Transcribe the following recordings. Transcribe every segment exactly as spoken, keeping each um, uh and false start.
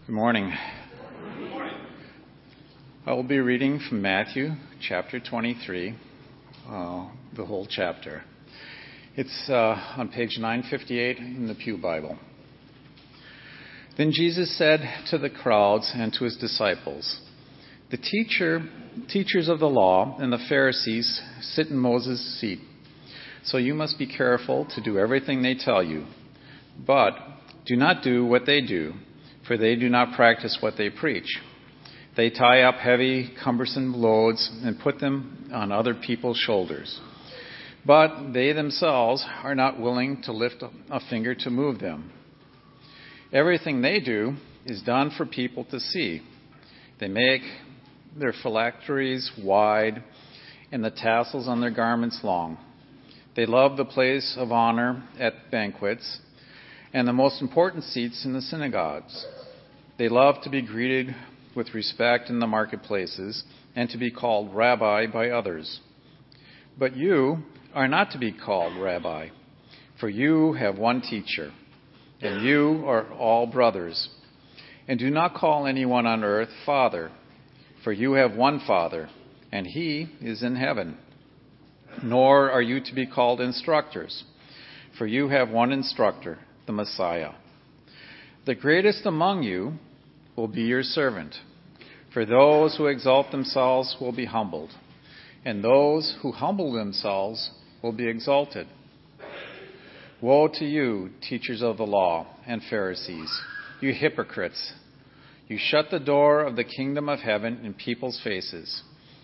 Good morning. Good morning. I will be reading from Matthew chapter twenty-three, uh, the whole chapter. It's uh, on page nine fifty-eight in the Pew Bible. Then Jesus said to the crowds and to his disciples, "The teacher, teachers of the law and the Pharisees sit in Moses' seat. So you must be careful to do everything they tell you. But do not do what they do, for they do not practice what they preach. They tie up heavy, cumbersome loads and put them on other people's shoulders. But they themselves are not willing to lift a finger to move them. Everything they do is done for people to see. They make their phylacteries wide and the tassels on their garments long. They love the place of honor at banquets and the most important seats in the synagogues. They love to be greeted with respect in the marketplaces and to be called rabbi by others. But you are not to be called rabbi, for you have one teacher, and you are all brothers. And do not call anyone on earth Father, for you have one Father, and he is in heaven. Nor are you to be called instructors, for you have one instructor, the Messiah. The greatest among you will be your servant. For those who exalt themselves will be humbled, and those who humble themselves will be exalted. Woe to you, teachers of the law and Pharisees, you hypocrites! You shut the door of the kingdom of heaven in people's faces.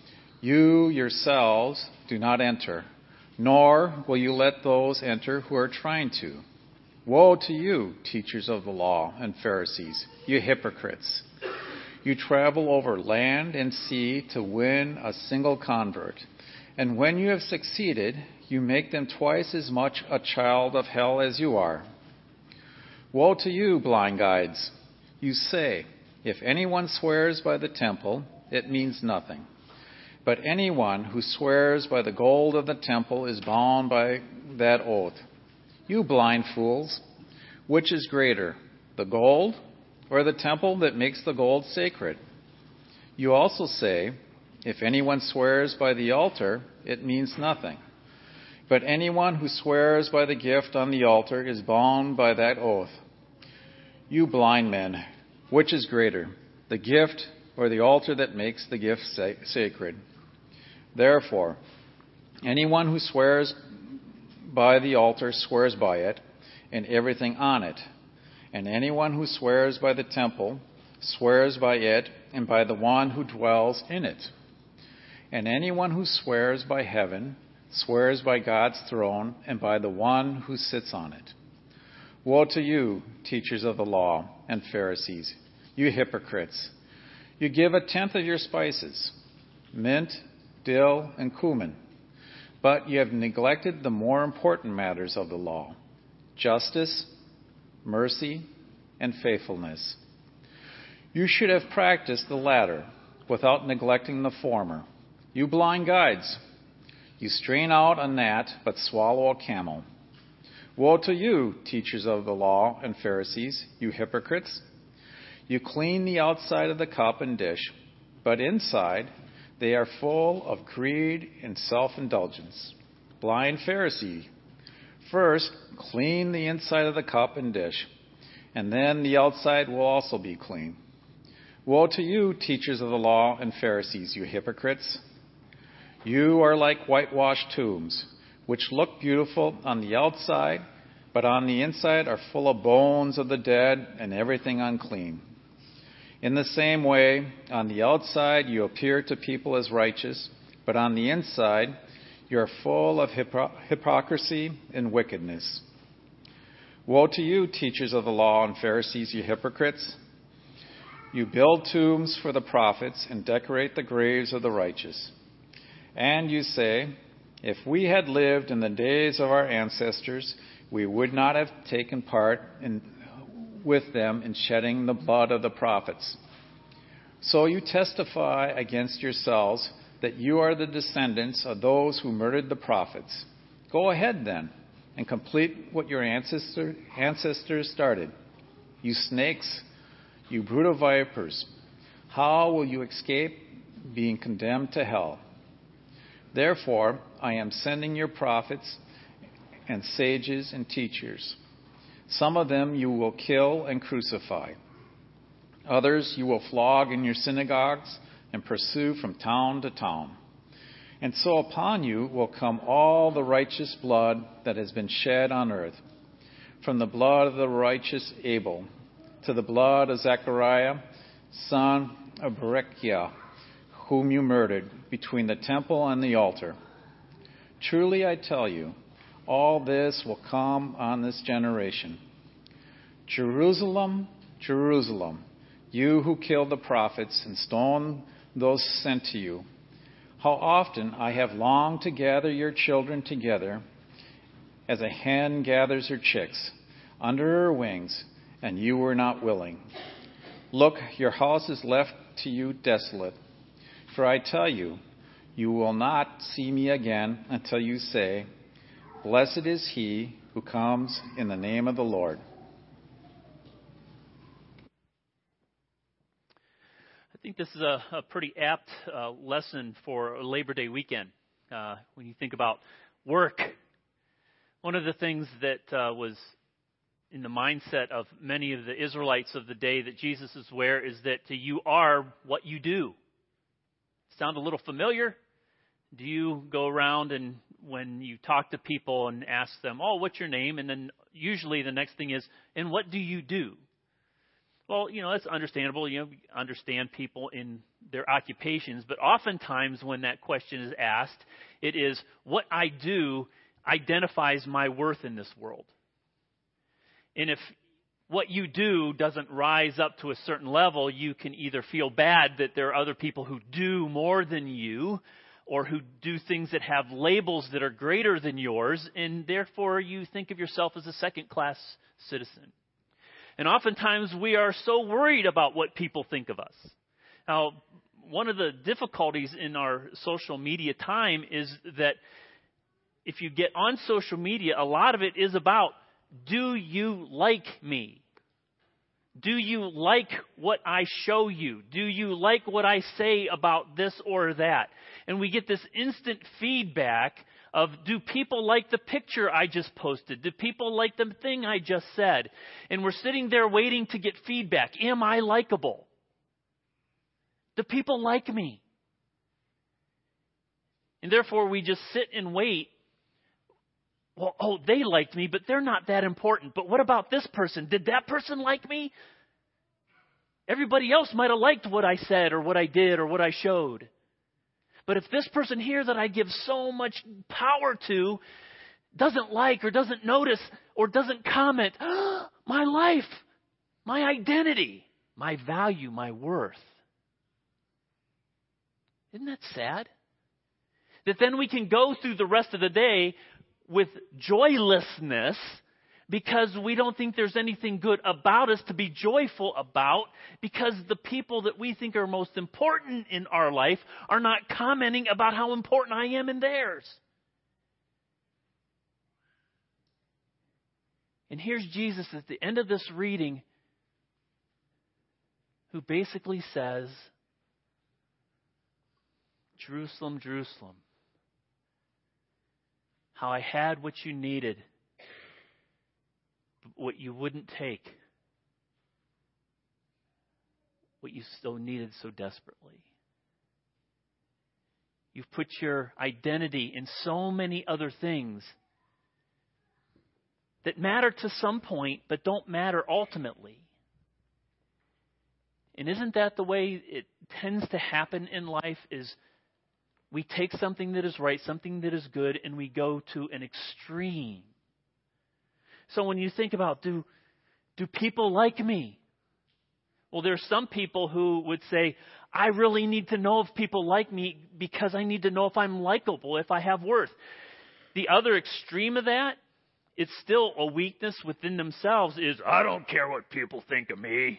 You yourselves do not enter, nor will you let those enter who are trying to. Woe to you, teachers of the law and Pharisees, you hypocrites! You travel over land and sea to win a single convert, and when you have succeeded, you make them twice as much a child of hell as you are. Woe to you, blind guides! You say, if anyone swears by the temple, it means nothing. But anyone who swears by the gold of the temple is bound by that oath. You blind fools, which is greater, the gold or the temple that makes the gold sacred? You also say, if anyone swears by the altar, it means nothing. But anyone who swears by the gift on the altar is bound by that oath. You blind men, which is greater, the gift or the altar that makes the gift sa- sacred? Therefore, anyone who swears by the altar swears by it and everything on it. And anyone who swears by the temple swears by it and by the one who dwells in it. And anyone who swears by heaven swears by God's throne and by the one who sits on it. Woe to you, teachers of the law and Pharisees, you hypocrites! You give a tenth of your spices, mint, dill, and cumin, but you have neglected the more important matters of the law: justice, mercy, and faithfulness. You should have practiced the latter without neglecting the former. You blind guides! You strain out a gnat but swallow a camel. Woe to you, teachers of the law and Pharisees, you hypocrites! You clean the outside of the cup and dish, but inside they are full of greed and self-indulgence. Blind Pharisee! First, clean the inside of the cup and dish, and then the outside will also be clean. Woe to you, teachers of the law and Pharisees, you hypocrites! You are like whitewashed tombs, which look beautiful on the outside, but on the inside are full of bones of the dead and everything unclean. In the same way, on the outside you appear to people as righteous, but on the inside you are full of hypocr- hypocrisy and wickedness. Woe to you, teachers of the law and Pharisees, you hypocrites! You build tombs for the prophets and decorate the graves of the righteous. And you say, if we had lived in the days of our ancestors, we would not have taken part in, with them in shedding the blood of the prophets. So you testify against yourselves that you are the descendants of those who murdered the prophets. Go ahead then and complete what your ancestor, ancestors started. You snakes, You brood of vipers, how will you escape being condemned to hell? Therefore, I am sending your prophets and sages and teachers. Some of them you will kill and crucify. Others you will flog in your synagogues and pursue from town to town. And so upon you will come all the righteous blood that has been shed on earth, from the blood of the righteous Abel to the blood of Zechariah, son of Berechiah, whom you murdered between the temple and the altar. Truly I tell you, all this will come on this generation. Jerusalem, Jerusalem, you who killed the prophets and stoned those sent to you, how often I have longed to gather your children together as a hen gathers her chicks under her wings, and you were not willing. Look, your house is left to you desolate. For I tell you, you will not see me again until you say, Blessed is he who comes in the name of the Lord. I think this is a, a pretty apt uh, lesson for Labor Day weekend. Uh, when you think about work, one of the things that uh, was in the mindset of many of the Israelites of the day that Jesus is aware is that you are what you do. Sound a little familiar? Do you go around and when you talk to people and ask them, oh, what's your name? And then usually the next thing is, and what do you do? Well, you know, that's understandable. You know, understand people in their occupations. But oftentimes when that question is asked, it is what I do identifies my worth in this world. And if what you do doesn't rise up to a certain level, you can either feel bad that there are other people who do more than you or who do things that have labels that are greater than yours, and therefore you think of yourself as a second-class citizen. And oftentimes we are so worried about what people think of us. Now, one of the difficulties in our social media time is that if you get on social media, a lot of it is about, do you like me? Do you like what I show you? Do you like what I say about this or that? And we get this instant feedback of, do people like the picture I just posted? Do people like the thing I just said? And we're sitting there waiting to get feedback. Am I likable? Do people like me? And therefore we just sit and wait. Well, oh, they liked me, but they're not that important. But what about this person? Did that person like me? Everybody else might have liked what I said or what I did or what I showed. But if this person here that I give so much power to doesn't like or doesn't notice or doesn't comment, my life, my identity, my value, my worth. Isn't that sad? That then we can go through the rest of the day with joylessness because we don't think there's anything good about us to be joyful about, because the people that we think are most important in our life are not commenting about how important I am in theirs. And here's Jesus at the end of this reading who basically says, Jerusalem, Jerusalem, how I had what you needed, what you wouldn't take, what you so needed so desperately. You've put your identity in so many other things that matter to some point, but don't matter ultimately. And isn't that the way it tends to happen in life, is we take something that is right, something that is good, and we go to an extreme. So when you think about, do, do people like me? Well, there's some people who would say, I really need to know if people like me because I need to know if I'm likable, if I have worth. The other extreme of that, it's still a weakness within themselves, is I don't care what people think of me.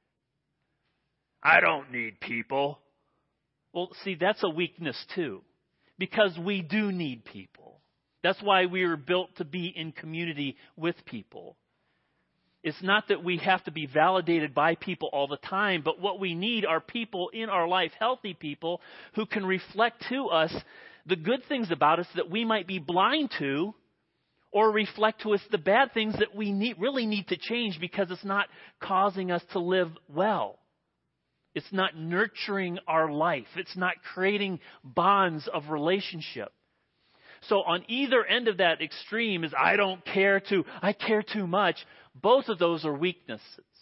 I don't need people. Well, see, that's a weakness too, because we do need people. That's why we were built to be in community with people. It's not that we have to be validated by people all the time, but what we need are people in our life, healthy people, who can reflect to us the good things about us that we might be blind to, or reflect to us the bad things that we need, really need to change because it's not causing us to live well. It's not nurturing our life. It's not creating bonds of relationship. So on either end of that extreme is I don't care to, I care too much. Both of those are weaknesses.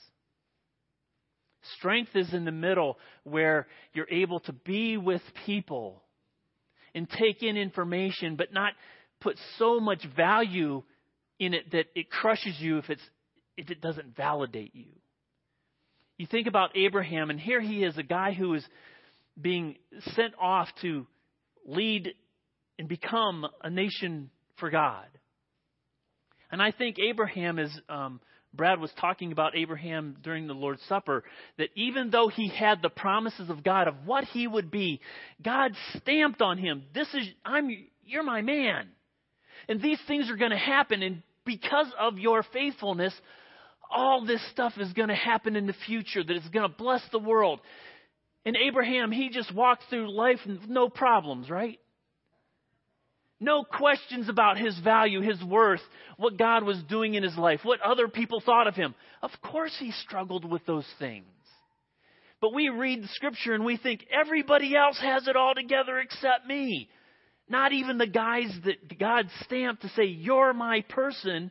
Strength is in the middle where you're able to be with people and take in information, but not put so much value in it that it crushes you if it's if it doesn't validate you. You think about Abraham, and here he is, a guy who is being sent off to lead and become a nation for God. And I think Abraham is, um, Brad was talking about Abraham during the Lord's Supper, that even though he had the promises of God of what he would be, God stamped on him, this is, I'm, you're my man. And these things are going to happen. And because of your faithfulness, all this stuff is going to happen in the future that is going to bless the world. And Abraham, he just walked through life with no problems, right? No questions about his value, his worth, what God was doing in his life, what other people thought of him. Of course he struggled with those things. But we read the scripture and we think everybody else has it all together except me. Not even the guys that God stamped to say, you're my person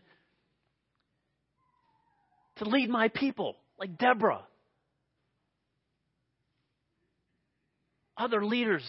to lead my people, like Deborah. Other leaders.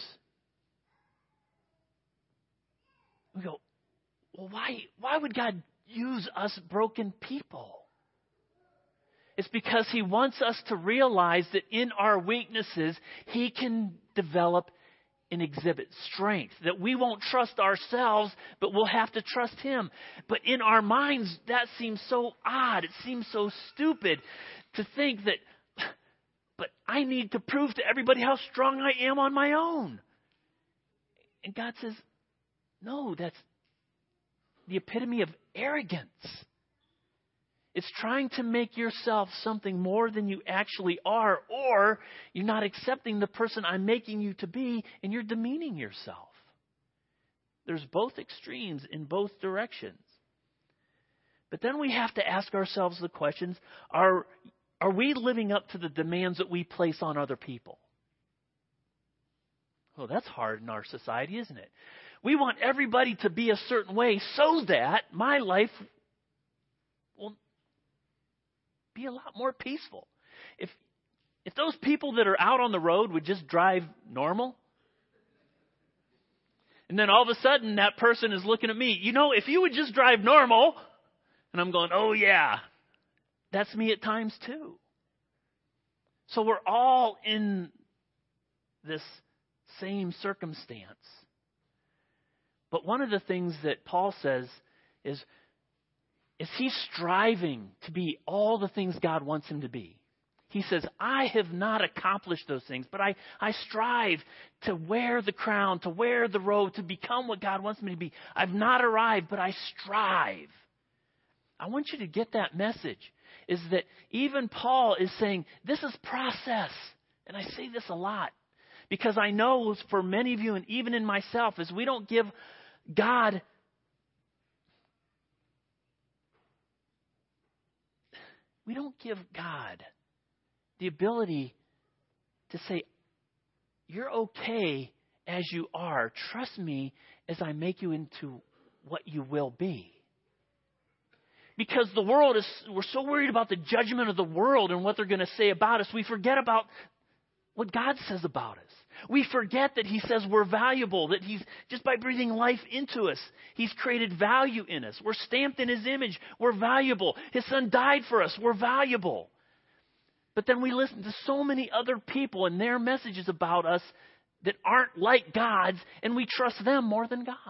We go, well, why, why would God use us broken people? It's because He wants us to realize that in our weaknesses, He can develop and exhibit strength. That we won't trust ourselves, but we'll have to trust Him. But in our minds, that seems so odd. It seems so stupid to think that, but I need to prove to everybody how strong I am on my own. And God says, no, that's the epitome of arrogance. It's trying to make yourself something more than you actually are, or you're not accepting the person I'm making you to be, and you're demeaning yourself. There's both extremes in both directions. But then we have to ask ourselves the questions, are, are we living up to the demands that we place on other people? Well, that's hard in our society, isn't it? We want everybody to be a certain way so that my life will be a lot more peaceful. If if those people that are out on the road would just drive normal, and then all of a sudden that person is looking at me, you know, if you would just drive normal, and I'm going, oh yeah, that's me at times too. So we're all in this same circumstance. But one of the things that Paul says is, is he's striving to be all the things God wants him to be. He says, I have not accomplished those things, but I, I strive to wear the crown, to wear the robe, to become what God wants me to be. I've not arrived, but I strive. I want you to get that message, is that even Paul is saying, this is process. And I say this a lot, because I know for many of you, and even in myself, is we don't give God we don't give God the ability to say, you're okay as you are. Trust me as I make you into what you will be. Because the world is, we're so worried about the judgment of the world and what they're going to say about us, we forget about what God says about us. We forget that He says we're valuable, that He's, just by breathing life into us, He's created value in us. We're stamped in His image. We're valuable. His Son died for us. We're valuable. But then we listen to so many other people and their messages about us that aren't like God's, and we trust them more than God.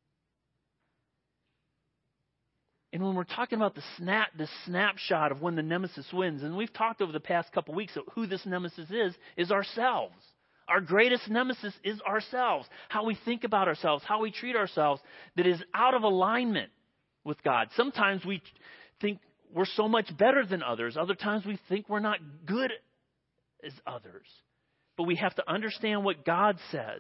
And when we're talking about the snap, the snapshot of when the nemesis wins, and we've talked over the past couple weeks of who this nemesis is, is ourselves. Our greatest nemesis is ourselves. How we think about ourselves, how we treat ourselves, that is out of alignment with God. Sometimes we think we're so much better than others. Other times we think we're not good as others. But we have to understand what God says.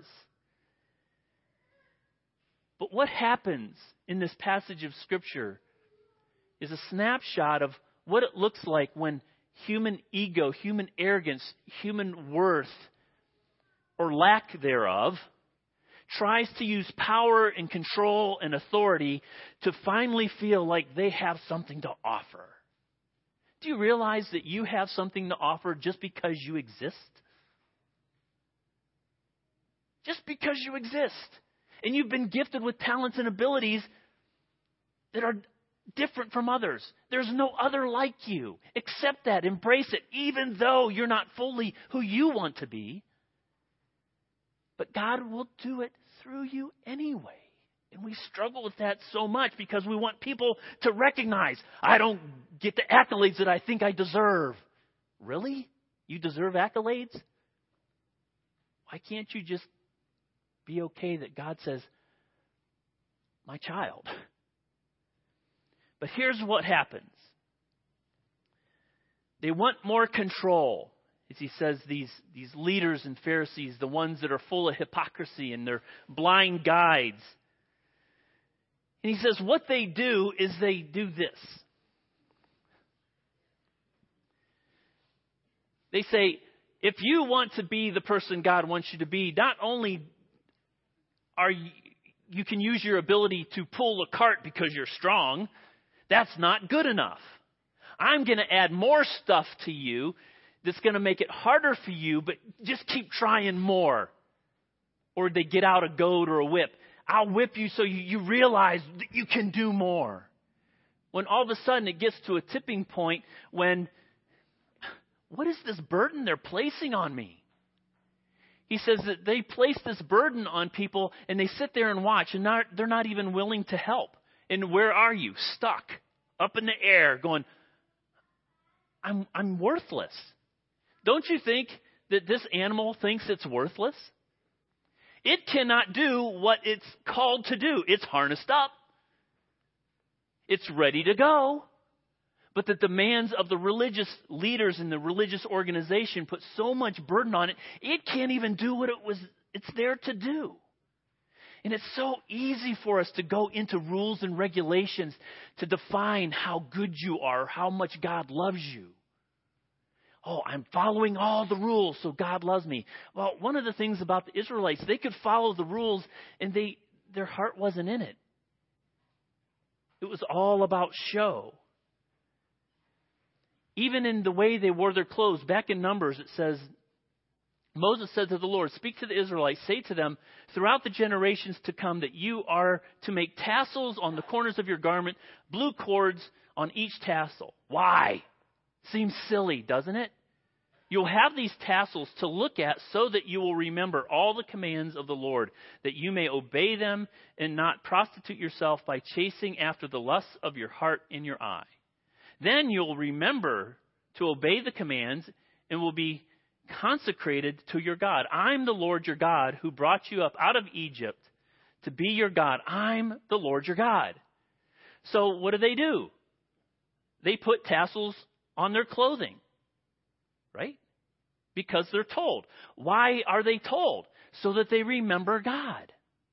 But what happens in this passage of Scripture is a snapshot of what it looks like when human ego, human arrogance, human worth, or lack thereof, tries to use power and control and authority to finally feel like they have something to offer. Do you realize that you have something to offer just because you exist? Just because you exist. And you've been gifted with talents and abilities that are different from others. There's no other like you. Accept that. Embrace it, even though you're not fully who you want to be. But God will do it through you anyway. And we struggle with that so much because we want people to recognize, I don't get the accolades that I think I deserve. Really? You deserve accolades? Why can't you just be okay that God says, my child? But here's what happens. They want more control. As he says, these, these leaders and Pharisees, the ones that are full of hypocrisy and they're blind guides. And he says what they do is they do this. They say, if you want to be the person God wants you to be, not only are you, you can use your ability to pull a cart because you're strong, that's not good enough. I'm going to add more stuff to you that's going to make it harder for you, but just keep trying more. Or they get out a goad or a whip. I'll whip you so you, you realize that you can do more. When all of a sudden it gets to a tipping point when, what is this burden they're placing on me? He says that they place this burden on people and they sit there and watch and not, they're not even willing to help. And where are you? Stuck up in the air going, I'm, I'm worthless. Don't you think that this animal thinks it's worthless? It cannot do what it's called to do. It's harnessed up. It's ready to go. But the demands of the religious leaders and the religious organization put so much burden on it, it can't even do what it was it's there to do. And it's so easy for us to go into rules and regulations to define how good you are, how much God loves you. Oh, I'm following all the rules, so God loves me. Well, one of the things about the Israelites, they could follow the rules, and they their heart wasn't in it. It was all about show. Even in the way they wore their clothes, back in Numbers, it says, Moses said to the Lord, speak to the Israelites, say to them, throughout the generations to come that you are to make tassels on the corners of your garment, blue cords on each tassel. Why? Seems silly, doesn't it? You'll have these tassels to look at so that you will remember all the commands of the Lord, that you may obey them and not prostitute yourself by chasing after the lusts of your heart and your eye. Then you'll remember to obey the commands and will be consecrated to your God. I'm the Lord your God who brought you up out of Egypt to be your God. I'm the Lord your God. So what do they do? They put tassels on their clothing, right? Because they're told. Why are they told? So that they remember God.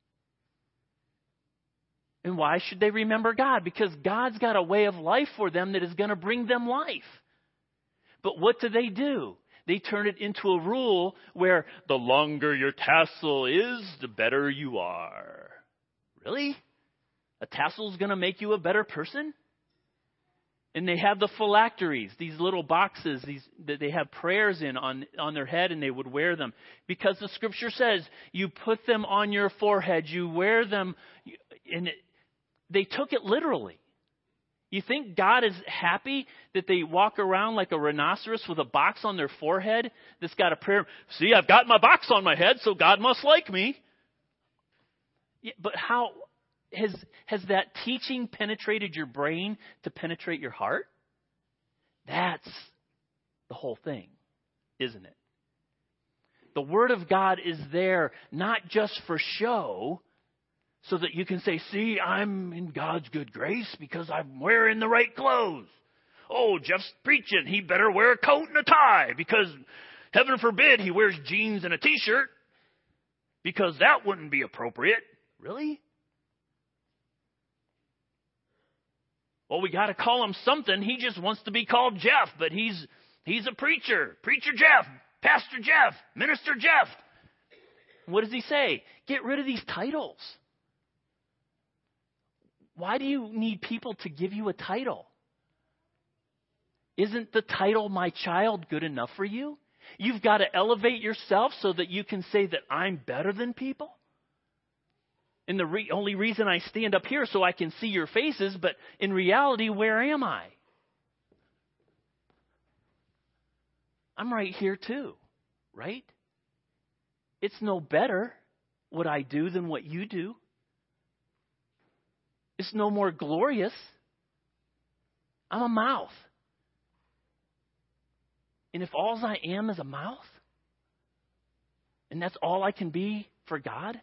And why should they remember God? Because God's got a way of life for them that is going to bring them life. But what do they do? They turn it into a rule where the longer your tassel is, the better you are. Really? A tassel is going to make you a better person? And they have the phylacteries, these little boxes these, that they have prayers in on, on their head, and they would wear them. Because the Scripture says you put them on your forehead, you wear them, and it, they took it literally. You think God is happy that they walk around like a rhinoceros with a box on their forehead that's got a prayer? See, I've got my box on my head, so God must like me. Yeah, but how... Has has that teaching penetrated your brain to penetrate your heart? That's the whole thing, isn't it? The Word of God is there not just for show, so that you can say, see, I'm in God's good grace because I'm wearing the right clothes. Oh, Jeff's preaching. He better wear a coat and a tie because heaven forbid he wears jeans and a T-shirt because that wouldn't be appropriate. Really? Well, we got to call him something. He just wants to be called Jeff, but he's he's a preacher. Preacher Jeff, Pastor Jeff, Minister Jeff. What does he say? Get rid of these titles. Why do you need people to give you a title? Isn't the title "My Child" good enough for you? You've got to elevate yourself so that you can say that I'm better than people. And the re- only reason I stand up here is so I can see your faces, but in reality, where am I? I'm right here too, right? It's no better what I do than what you do. It's no more glorious. I'm a mouth. And if all I am is a mouth, and that's all I can be for God,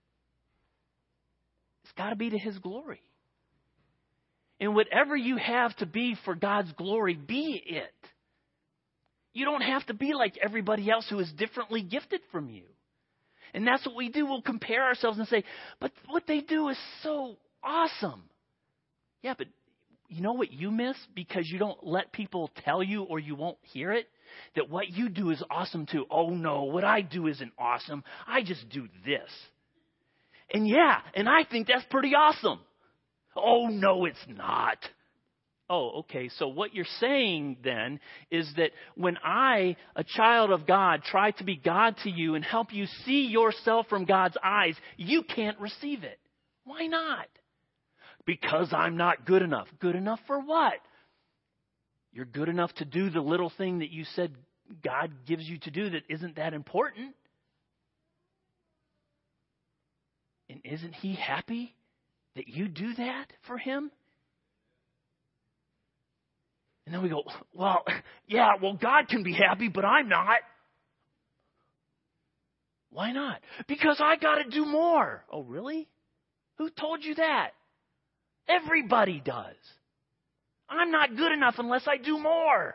it's got to be to His glory. And whatever you have to be for God's glory, be it. You don't have to be like everybody else who is differently gifted from you. And that's what we do. We'll compare ourselves and say, but what they do is so awesome. Yeah, but you know what you miss because you don't let people tell you or you won't hear it? That what you do is awesome too. Oh no, what I do isn't awesome. I just do this. And yeah, and I think that's pretty awesome. Oh no, it's not. Oh, okay. So what you're saying then is that when I, a child of God, try to be God to you and help you see yourself from God's eyes, you can't receive it. Why not? Because I'm not good enough. Good enough for what? You're good enough to do the little thing that you said God gives you to do that isn't that important. And isn't He happy that you do that for Him? And then we go, well, yeah, well, God can be happy, but I'm not. Why not? Because I got to do more. Oh, really? Who told you that? Everybody does. I'm not good enough unless I do more.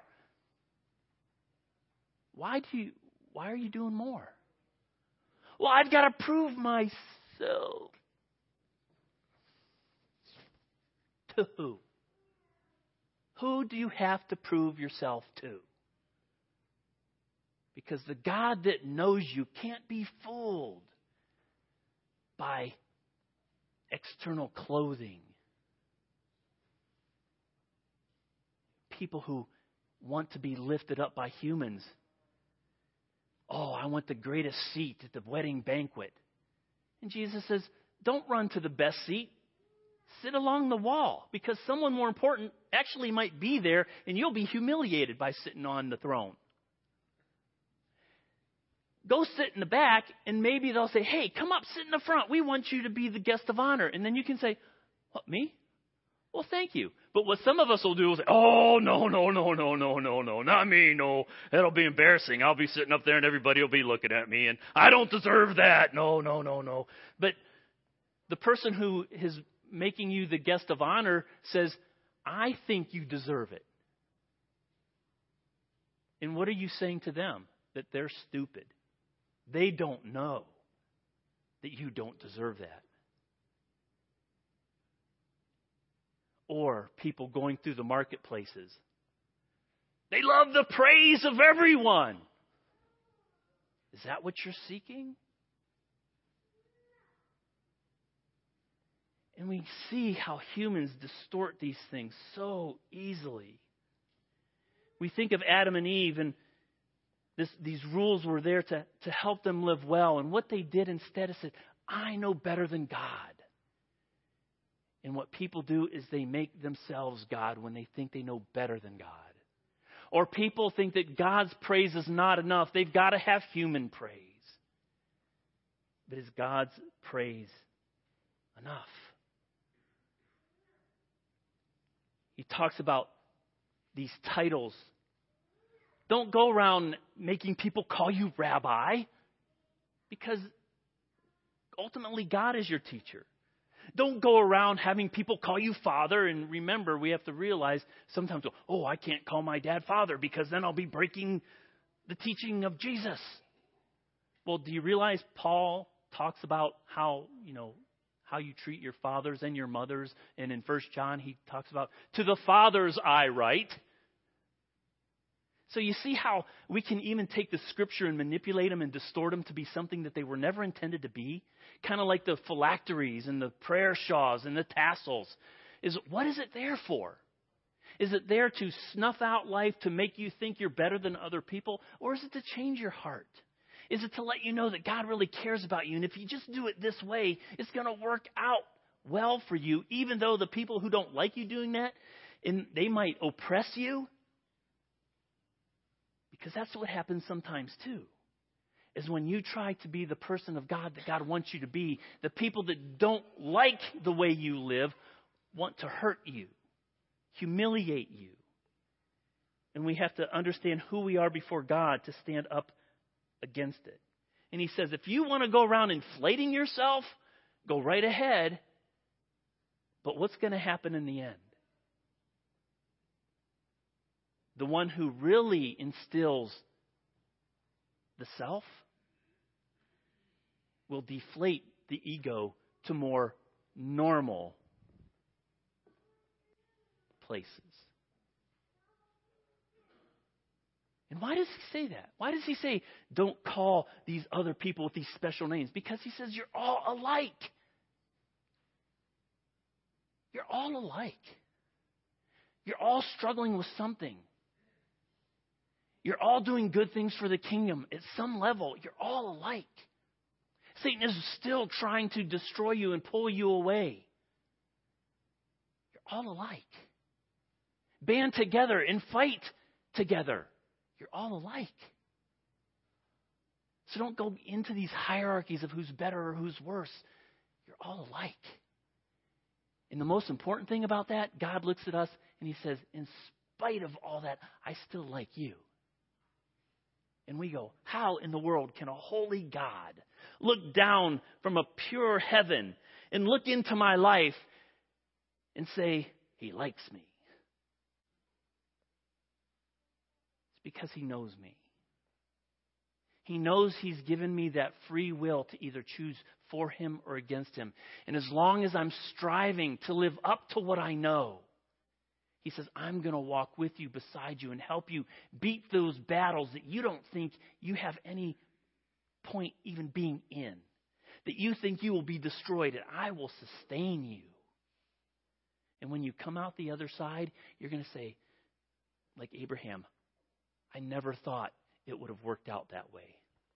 Why do you, why are you doing more? Well, I've got to prove myself. To who? Who do you have to prove yourself to? Because the God that knows you can't be fooled by external clothing. People who want to be lifted up by humans. Oh, I want the greatest seat at the wedding banquet. And Jesus says, don't run to the best seat. Sit along the wall because someone more important actually might be there and you'll be humiliated by sitting on the throne. Go sit in the back and maybe they'll say, hey, come up, sit in the front. We want you to be the guest of honor. And then you can say, what, me? Well, thank you. But what some of us will do is say, oh, no, no, no, no, no, no, no, not me, no. That'll be embarrassing. I'll be sitting up there and everybody will be looking at me and I don't deserve that. No, no, no, no. But the person who is making you the guest of honor says, I think you deserve it. And what are you saying to them? That they're stupid. They don't know that you don't deserve that. Or people going through the marketplaces. They love the praise of everyone. Is that what you're seeking? And we see how humans distort these things so easily. We think of Adam and Eve, and this, these rules were there to, to help them live well. And what they did instead is said, I know better than God. And what people do is they make themselves God when they think they know better than God. Or people think that God's praise is not enough. They've got to have human praise. But is God's praise enough? He talks about these titles. Don't go around making people call you rabbi, because ultimately God is your teacher. Don't go around having people call you father. And remember, we have to realize sometimes, oh, I can't call my dad father because then I'll be breaking the teaching of Jesus. Well, do you realize Paul talks about how, you know, how you treat your fathers and your mothers? And in First John, he talks about, to the fathers I write. So you see how we can even take the scripture and manipulate them and distort them to be something that they were never intended to be? Kind of like the phylacteries and the prayer shawls and the tassels. Is what is it there for? Is it there to snuff out life, to make you think you're better than other people? Or is it to change your heart? Is it to let you know that God really cares about you? And if you just do it this way, it's going to work out well for you, even though the people who don't like you doing that, and they might oppress you. Because that's what happens sometimes too, is when you try to be the person of God that God wants you to be, the people that don't like the way you live want to hurt you, humiliate you. And we have to understand who we are before God to stand up against it. And he says, if you want to go around inflating yourself, go right ahead. But what's going to happen in the end? The one who really instills the self will deflate the ego to more normal places. And why does he say that? Why does he say, don't call these other people with these special names? Because he says you're all alike. You're all alike. You're all struggling with something. You're all doing good things for the kingdom. At some level, you're all alike. Satan is still trying to destroy you and pull you away. You're all alike. Band together and fight together. You're all alike. So don't go into these hierarchies of who's better or who's worse. You're all alike. And the most important thing about that, God looks at us and he says, in spite of all that, I still like you. And we go, how in the world can a holy God look down from a pure heaven and look into my life and say, he likes me? It's because he knows me. He knows he's given me that free will to either choose for him or against him. And as long as I'm striving to live up to what I know, he says, I'm going to walk with you, beside you, and help you beat those battles that you don't think you have any point even being in. That you think you will be destroyed, and I will sustain you. And when you come out the other side, you're going to say, like Abraham, I never thought it would have worked out that way.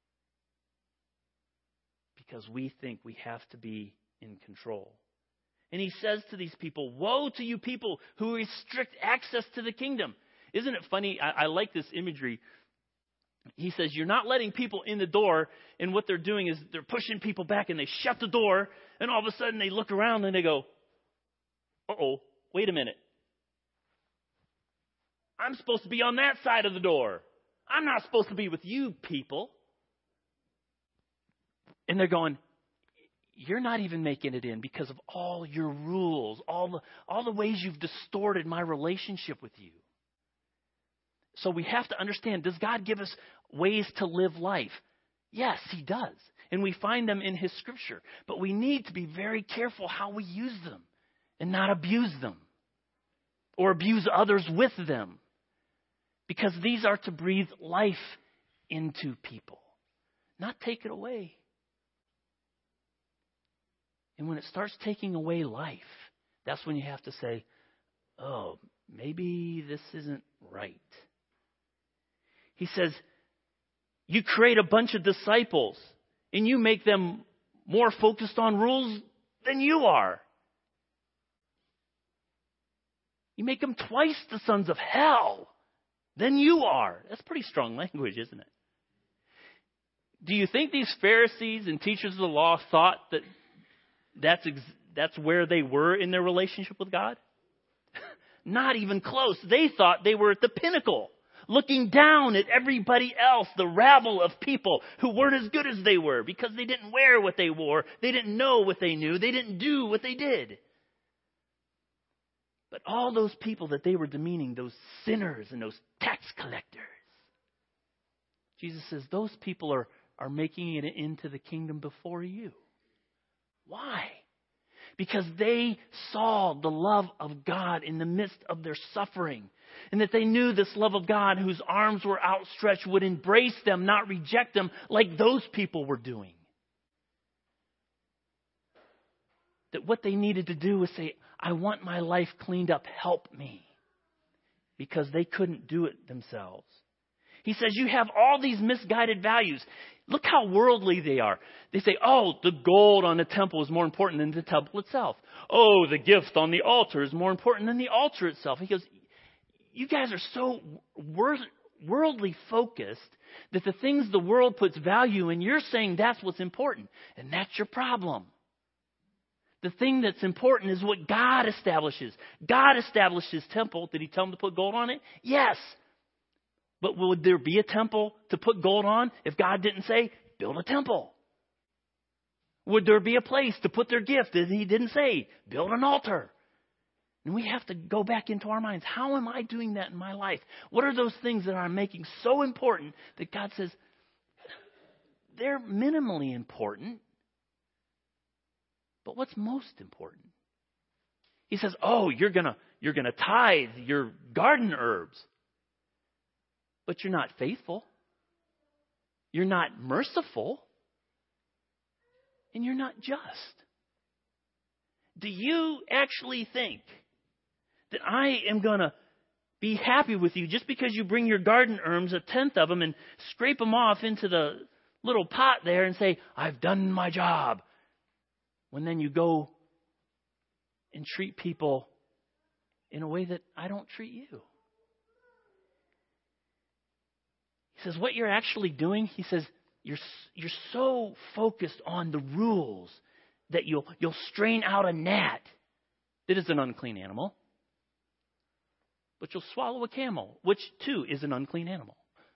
Because we think we have to be in control. And he says to these people, woe to you people who restrict access to the kingdom. Isn't it funny? I, I like this imagery. He says, you're not letting people in the door, and what they're doing is they're pushing people back, and they shut the door, and all of a sudden they look around and they go, uh-oh, wait a minute. I'm supposed to be on that side of the door. I'm not supposed to be with you people. And they're going, you're not even making it in because of all your rules, all the, all the ways you've distorted my relationship with you. So we have to understand, does God give us ways to live life? Yes, he does. And we find them in his scripture. But we need to be very careful how we use them and not abuse them or abuse others with them. Because these are to breathe life into people, not take it away. And when it starts taking away life, that's when you have to say, oh, maybe this isn't right. He says, you create a bunch of disciples and you make them more focused on rules than you are. You make them twice the sons of hell than you are. That's pretty strong language, isn't it? Do you think these Pharisees and teachers of the law thought that That's ex- that's where they were in their relationship with God? Not even close. They thought they were at the pinnacle looking down at everybody else, the rabble of people who weren't as good as they were because they didn't wear what they wore, they didn't know what they knew, they didn't do what they did. But all those people that they were demeaning, those sinners and those tax collectors, Jesus says those people are, are making it into the kingdom before you. Why? Because they saw the love of God in the midst of their suffering. And that they knew this love of God whose arms were outstretched would embrace them, not reject them like those people were doing. That what they needed to do was say, I want my life cleaned up. Help me. Because they couldn't do it themselves. He says, you have all these misguided values. Look how worldly they are. They say, oh, the gold on the temple is more important than the temple itself. Oh, the gift on the altar is more important than the altar itself. He goes, you guys are so worldly focused that the things the world puts value in, you're saying that's what's important. And that's your problem. The thing that's important is what God establishes. God established his temple. Did he tell them to put gold on it? Yes. But would there be a temple to put gold on if God didn't say, build a temple? Would there be a place to put their gift if he didn't say, build an altar? And we have to go back into our minds. How am I doing that in my life? What are those things that I'm making so important that God says, they're minimally important? But what's most important? He says, oh, you're gonna you're gonna tithe your garden herbs. But you're not faithful. You're not merciful. And you're not just. Do you actually think that I am going to be happy with you just because you bring your garden herbs, a tenth of them, and scrape them off into the little pot there and say, I've done my job? When then you go and treat people in a way that I don't treat you. He says, what you're actually doing, he says, you're you're so focused on the rules that you'll you'll strain out a gnat that is an unclean animal. But you'll swallow a camel, which too is an unclean animal.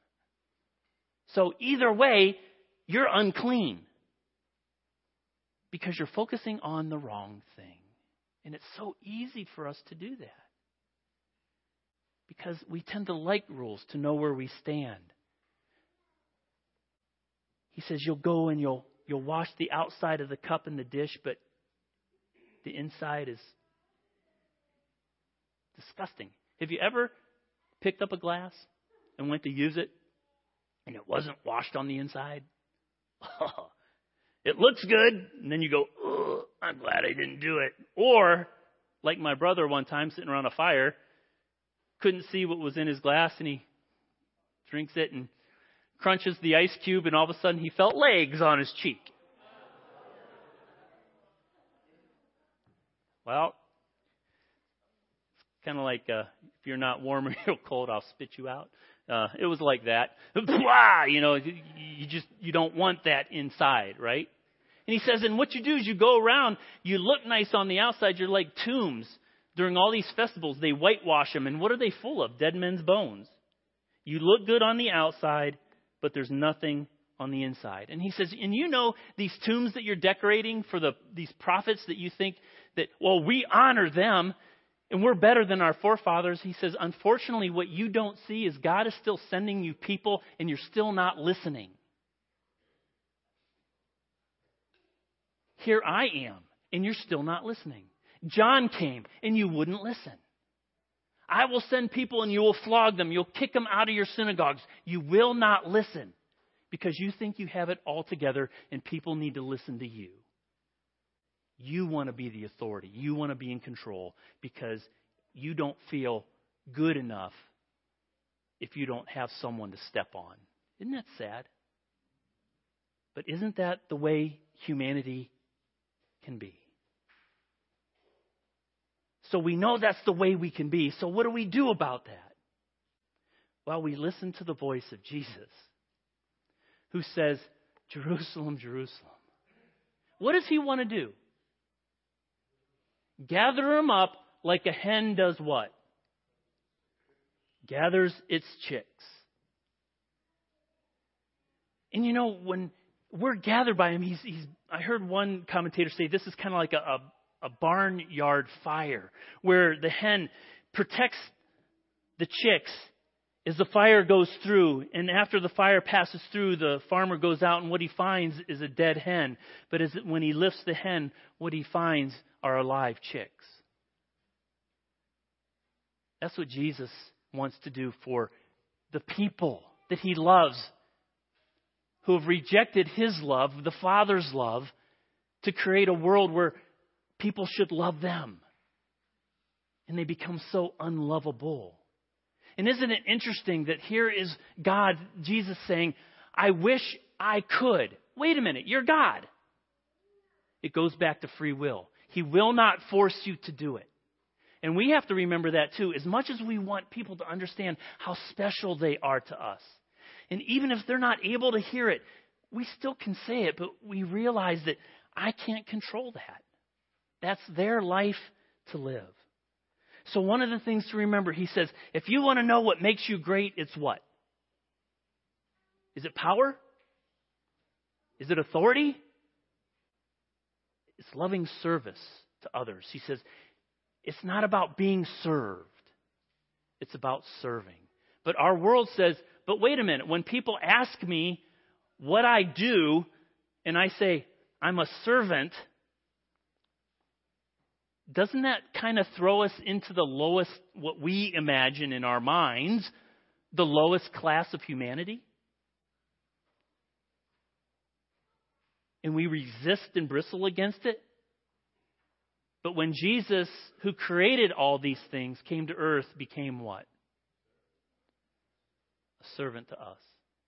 So either way, you're unclean. Because you're focusing on the wrong thing. And it's so easy for us to do that. Because we tend to like rules, to know where we stand. He says you'll go and you'll you'll wash the outside of the cup and the dish, but the inside is disgusting. Have you ever picked up a glass and went to use it and it wasn't washed on the inside? It looks good, and then you go, oh, I'm glad I didn't do it. Or, like my brother one time sitting around a fire, couldn't see what was in his glass, and he drinks it and crunches the ice cube, and all of a sudden he felt legs on his cheek. Well, it's kind of like uh, if you're not warm or you're cold, I'll spit you out. Uh, it was like that. You know, you just you don't want that inside, right? And he says, and what you do is you go around, you look nice on the outside. You're like tombs during all these festivals. They whitewash them, and what are they full of? Dead men's bones. You look good on the outside, but there's nothing on the inside. And he says, and you know these tombs that you're decorating for the these prophets that you think that, well, we honor them and we're better than our forefathers. He says, unfortunately, what you don't see is God is still sending you people and you're still not listening. Here I am, and you're still not listening. John came, and you wouldn't listen. I will send people, and you will flog them. You'll kick them out of your synagogues. You will not listen because you think you have it all together, and people need to listen to you. You want to be the authority. You want to be in control because you don't feel good enough if you don't have someone to step on. Isn't that sad? But isn't that the way humanity can be? So we know that's the way we can be. So what do we do about that? Well, we listen to the voice of Jesus, who says, Jerusalem, Jerusalem. What does he want to do? Gather them up like a hen does what? gathers its chicks. And you know, when we're gathered by him, he's, he's I heard one commentator say this is kind of like a, a, a barnyard fire, where the hen protects the chicks as the fire goes through. And after the fire passes through, the farmer goes out and what he finds is a dead hen. But as it, when he lifts the hen, what he finds are alive chicks. That's what Jesus wants to do for the people that he loves, who have rejected his love, the Father's love, to create a world where people should love them. And they become so unlovable. And isn't it interesting that here is God, Jesus saying, I wish I could. Wait a minute, you're God. It goes back to free will. He will not force you to do it. And we have to remember that too. As much as we want people to understand how special they are to us, and even if they're not able to hear it, we still can say it, but we realize that I can't control that. That's their life to live. So one of the things to remember, he says, if you want to know what makes you great, it's what? Is it power? Is it authority? It's loving service to others. He says, it's not about being served. It's about serving. But our world says, but wait a minute, when people ask me what I do, and I say, I'm a servant, doesn't that kind of throw us into the lowest, what we imagine in our minds, the lowest class of humanity? And we resist and bristle against it? But when Jesus, who created all these things, came to earth, became what? A servant to us.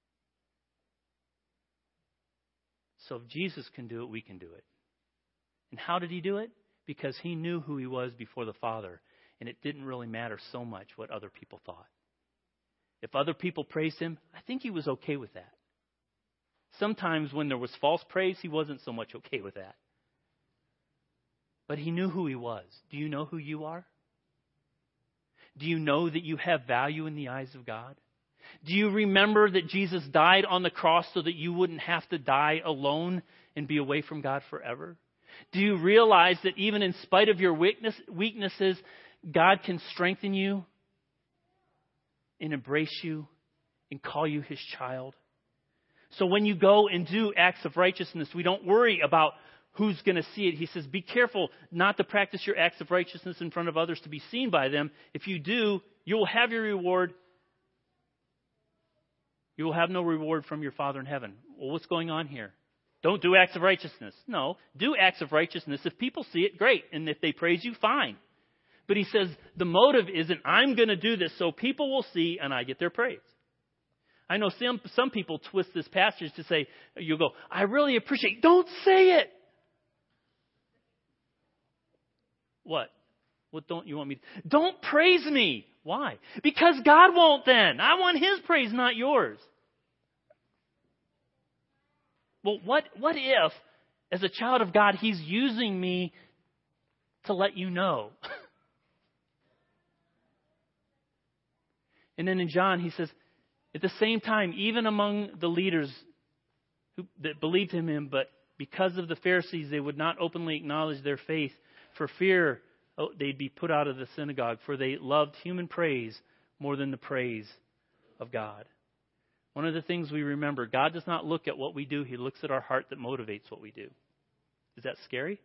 So if Jesus can do it, we can do it. And how did he do it? Because he knew who he was before the Father, and it didn't really matter so much what other people thought. If other people praised him, I think he was okay with that. Sometimes when there was false praise, he wasn't so much okay with that. But he knew who he was. Do you know who you are? Do you know that you have value in the eyes of God? Do you remember that Jesus died on the cross so that you wouldn't have to die alone and be away from God forever? Do you realize that even in spite of your weakness, weaknesses, God can strengthen you and embrace you and call you his child? So when you go and do acts of righteousness, we don't worry about who's going to see it. He says, be careful not to practice your acts of righteousness in front of others to be seen by them. If you do, you will have your reward. You will have no reward from your Father in heaven. Well, what's going on here? Don't do acts of righteousness. No, do acts of righteousness. If people see it, great. And if they praise you, fine. But he says the motive isn't, I'm going to do this so people will see and I get their praise. I know some, some people twist this passage to say, you'll go, I really appreciate, don't say it. What? What don't you want me to? Don't praise me. Why? Because God won't then. I want his praise, not yours. Well, what, what if, as a child of God, he's using me to let you know? And then in John, he says, at the same time, even among the leaders who, that believed in him, but because of the Pharisees, they would not openly acknowledge their faith for fear oh, they'd be put out of the synagogue, for they loved human praise more than the praise of God. One of the things we remember, God does not look at what we do. He looks at our heart that motivates what we do. Is that scary?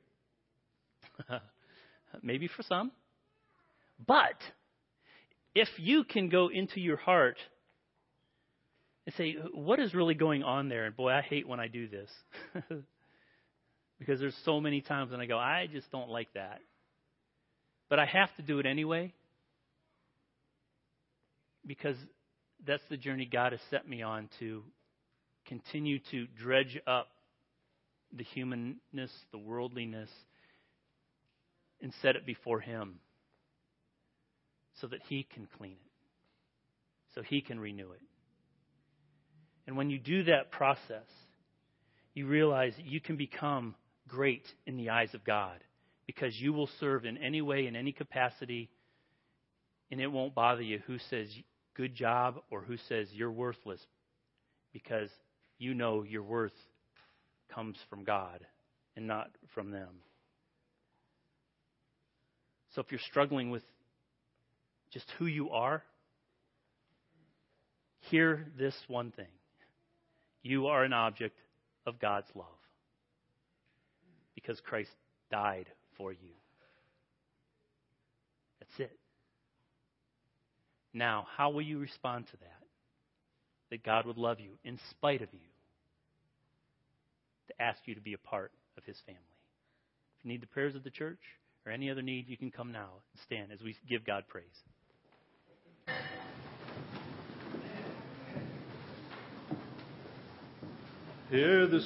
Maybe for some. But if you can go into your heart and say, what is really going on there? And boy, I hate when I do this. Because there's so many times when I go, I just don't like that. But I have to do it anyway. Because that's the journey God has set me on, to continue to dredge up the humanness, the worldliness, and set it before him so that he can clean it, so he can renew it. And when you do that process, you realize that you can become great in the eyes of God, because you will serve in any way, in any capacity, and it won't bother you who says good job or who says you're worthless, because you know your worth comes from God and not from them. So if you're struggling with just who you are, hear this one thing. You are an object of God's love because Christ died for you. That's it. Now, how will you respond to that? That God would love you in spite of you, to ask you to be a part of His family. If you need the prayers of the church or any other need, you can come now and stand as we give God praise. Hear the